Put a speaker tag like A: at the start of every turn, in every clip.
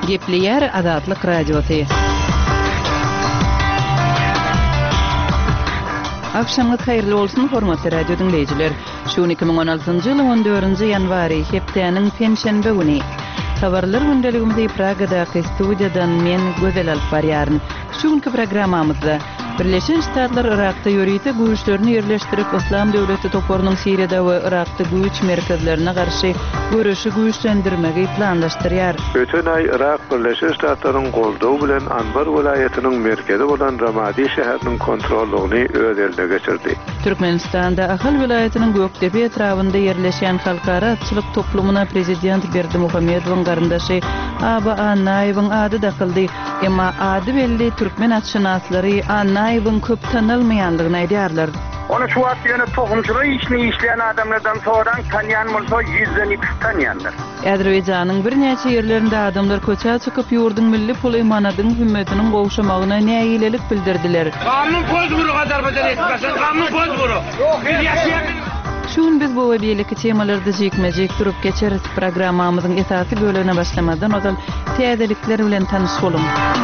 A: Gepleyer Azatlyk Radiosu. Akşamınız hayırlı olsun hormatly radio dinleyijiler. Şu 2016-njy ýylyň 14-nji ýanwary hepdeniň penşenbe güni. Habarlar gündeligimizi Pragadaky studiýadan men Gözel Alparýaryn. Şu günkü programmamyzda Birleşen Ştatlar Irakda ýörüýte güýçlerini ýerleşdirip Islam döwleti toporunyň Siriýada we Irakda güýç merkezlerine garşy görüşi güýçlendirmegi planlaşdyrýar.
B: Öten ay Irak Birleşen Ştatlaryň goldawy bilen Anbar welaýatynyň merkezi bolan Ramadi şäheriniň kontrollugyny öz eline geçirdi.
A: Türkmenistanda Ahal welaýatynyň Göktepe etrafynda ýerleşen halkara atçylyk toplumuna prezident Berdimuhammedowyň garyndaşy Aba Anaýewiň ady dakyldy. Emma ady belli türkmen atşynaslary Anaýewiň köp tanylmaýanlygyny aýdýarlar.
C: Onu şu wagt ýöne tohumçylyk işini işleyen adamlardan soňraň tanıyan bolsa 100den 200 tanıyanlar.
A: Azerbaýjanyň bir näçe ýerlerinde adamlar köçä çykyp ýurdun milli puly manadyň hümmetiniň gowşamagyna näýilelik bildirdiler.
C: Kanun poz guruk Azerbaýjan etmesin, kanun poz guruk.
A: Şun biz bu we beýleki temalarda jekmejek durup geçeriz. Programmamyzyň esasy bölügine başlamadan ozal täzelikler bilen tanışalım.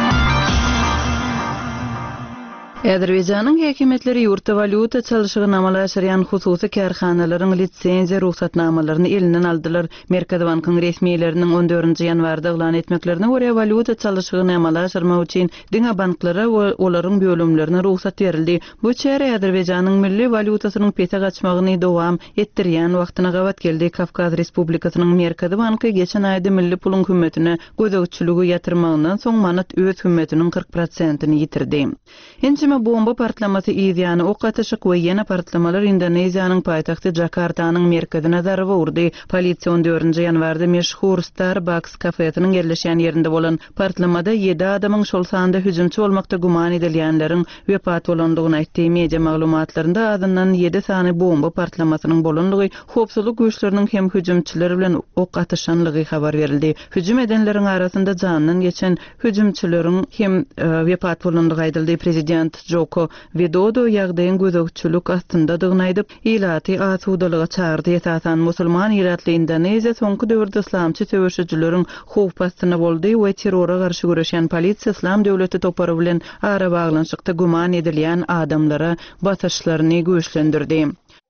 A: Azerbaýjanyň häkimetleri ýurtda valyuta çalyşygyny amalaşdyrýan hususy karhanalaryň litsenziýa ruhsatnamalaryny elinden aldylar. Merkez Bankynyň resmiýetleriniň 14-nji ýanwarda eglan etmeklerine görä valyuta çalyşygyny amalaşdyrmak üçin diňe banklara we olaryň bölümlerine ruhsat berildi. Bu çäre Azerbaýjanyň milli valyutasynyň pete gaçmagyny dowam etdirýän wagtyna gawat geldi. Kafkaz Respublikasynyň Merkez Banky geçen aýda milli puluň hümmetine gözegçiligi ýatyrmagyndan soň manat öz hümmetiniň 40%-ni ýitirdi. Bomba partlaması ýany ok atyşyk we ýene partlamalar Indoneziýanyň paýtagty Jakartanyň merkezine zarba urdy. Polisiýa 14-nji ýanwarda meşhur Starbucks kafesynyň ýerleşen ýerinde bolan partlamada 7 adamyň şol sanda hüjümçi bolmakda guman edilýänleriň wepat bolandygyny aýtdy. Media maglumatlarynda adından 7 sany bomba partlamasynyň bolandygy, howpsuzlyk güýçleriniň hem hüjümçiler bilen ok atyşanlygy habar berildi. Hüjüm edenleriň arasynda janyny geçen hüjümçileriň hem wepat bolandygy aýdyldy. Prezident Joko Widodo ýagdaýyň gözegçilik astyndadygyny aýdyp, ilaty asudalyga çağırdy. Esasan musulman ýeratly Indoneziýa soňky döwürde islamçy söwüşçüleriň howp astyna boldy we terrora garşy güreşen polisiýa Islam döwleti topory bilen ara baglanşykda guman edilýän adamlara basyşlaryny güýçlendirdi.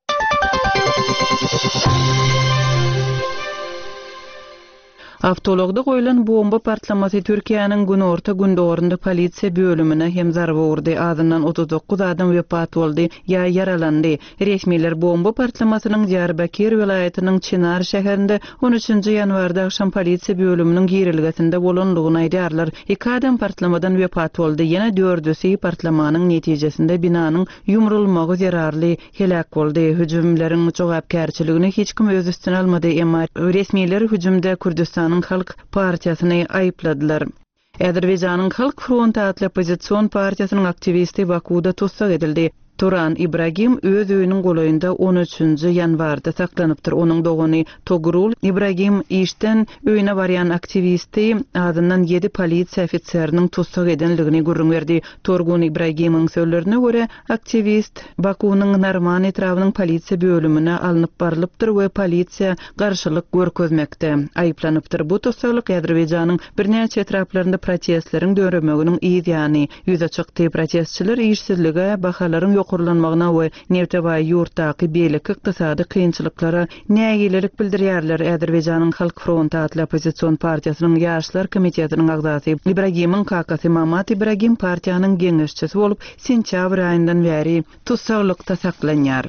A: Avtologda goýulan bomba partlamasy Türkiýanyň günorta gündorunda polisiýa bölümine hem zarba urdy. Adından 39 adam wepat boldy ýa yaralandy. Resmiler bomba partlamasynyň Diyarbakir welaýatynyň Çınar şäherinde 13-nji ýanwarda akşam polisiýa bölüminiň girilgesinde bolandygyny aýdýarlar. 2 adam partlamadan wepat boldy. Ýene 4-üsi partlamanyň netijesinde binanyň ýumrulmagy zerarly helak boldy. Hüjümleriň jogapkärçiligini hiç kim öz üstüne almady. Emma resmiler hüjümde Kürdistan Halk Partiýasyny aýpladylar. Azerbaýjanyň Halk Fronty adly opozisiýon partiýasynyň aktivisti Bakuda tutsak edildi. Turan Ibrahim öz öýüniň golaýynda 13-nji ýanwarda saklanypdyr. Onuň dogany Togrul Ibrahim işden öýüne barýan aktivisti adından 7 polisiýa ofitseriniň tutsak edenligini gurrun berdi. Torgun Ibrahimyň sözlerine görä aktivist Bakunyň Narman etrawynyň polisiýa bölümine alınıp barlypdyr we polisiýa garşylyk görkezmekde aýplanypdyr. Bu tutsaklyk Azerbaýjanyň birnäçe etraplarynda protestleriň döwremeginiň ýygyny ýüze çykdy. Protestçiler işsizlige, bahalaryň ýokurlanmagyna we Nevtebaý ýurtdaky beýlik ykdysady kynçylyklara näýilelik bildirýärler. Azerbaýjanyň Halk Fronty adly opozisiýon partiýasynyň ýaşlar komitetiniň agzasy Ibrahimyň kakasy Mamat Ibrahim partiýanyň geňeşçisi bolup sentýabr aýyndan bäri tutsaklykda saklanýar.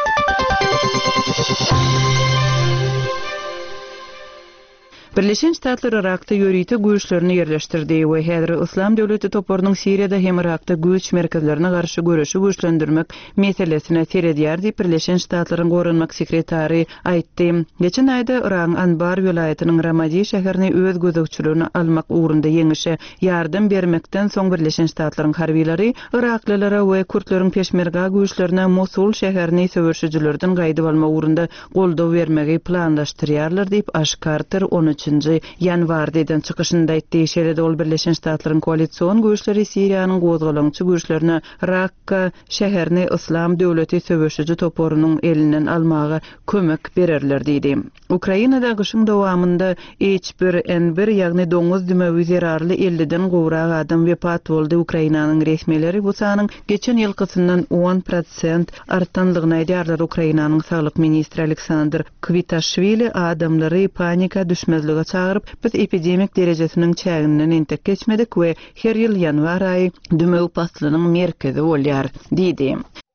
A: Birleşen Ştatlar Irakda ýörüýte güýçlerini ýerleşdirdi we häzir Islam döwleti toporunyň Siriýada hem Irakda güýç merkezlerine garşy görüşi güýçlendirmek meselesine seredýär diýip Birleşen Ştatlaryň gorunmak sekretary aýtdy. Geçen aýda Iran Anbar welaýatynyň Ramadi şäherini öz gözegçiligine almak ugrunda ýeňişe ýardam bermekden soň Birleşen Ştatlaryň harbiýleri Iraklylara we Kürtleriň peşmerga güýçlerine Mosul şäherini söwüşçülerden gaýdyp almak ugrunda goldaw bermegi planlaşdyrýarlar diýip aşkartyr 13 13-nji ýanwardan çykyşynda aýtdy. Şeýle ol Birleşen Ştatlaryň koalisiýon güýçleri Siriýanyň gozgalançy güýçlerine Rakka şäherini Islam döwleti söwüşüji toporunyň elinden almaga kömek bererler diýdi. Ukrainada gyşyň dowamında H1N1 ýagny doňuz dümewi zerarly 50-den gowrak adam wepat boldy. Ukrainanyň resmileri bu sanyň geçen ýylkysyndan 10% artanlygyny aýdýarlar. Ukrainanyň saglyk ministri Aleksandr Kvitashvili adamlary panika düşmezlige çagyryp, biz epidemik derejesiniň çäginden entek geçmedik we her ýyl ýanwar aýy dümew pastlynyň merkezi bolýar diýdi.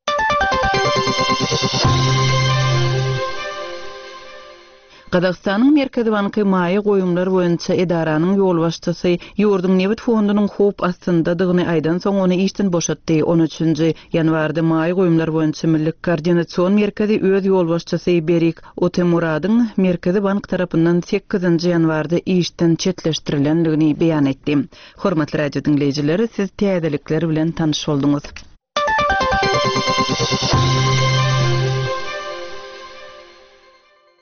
A: Qazaqstanyň Merkezi Banky maýy goýumlar boýunça edaranyň ýol başçysy Ýurdun Nebit fondunyň hop astyndadygyny aýdan soň ony işden boşatdy. 13-nji ýanwarda maýy goýumlar boýunça Milli Koordinasiýon Merkezi öz ýol başçysy Berik Otemuradyň Merkezi Bank tarapyndan 8-nji ýanwarda işden çetleşdirilendigini beýan etdi. Hormatly radio dinleýijileri, siz täzelikler bilen tanyş bolduňuz.